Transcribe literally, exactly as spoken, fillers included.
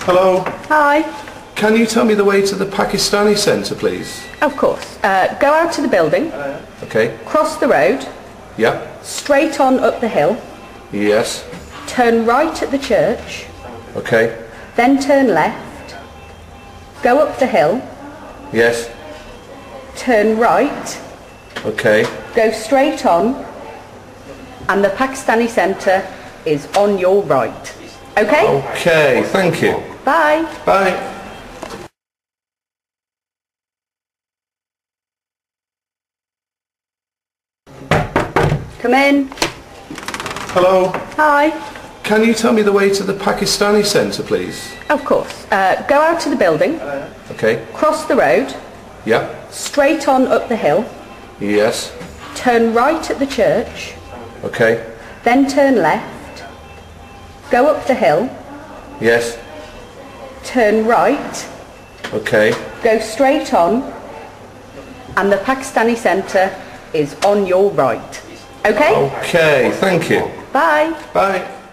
Hello. Hi. Can you tell me the way to the Pakistani Centre, please? Of course. Uh, go out to the building, Okay. cross the road, Yeah. straight on up the hill, Yes. turn right at the church, Okay. then turn left, go up the hill, Yes. turn right, Okay. go straight on, and the Pakistani Centre is on your right. Okay? Okay, thank you. Bye. Bye. Come in. Hello. Hi. Can you tell me the way to the Pakistani Centre, please? Of course. Uh, go out to the building, Okay. cross the road, Yeah. straight on up the hill, Yes. turn right at the church, Okay. then turn left, go up the hill, Yes. turn right, Okay. go straight on, and the Pakistani Centre is on your right. Okay? Okay, thank you. Bye. Bye.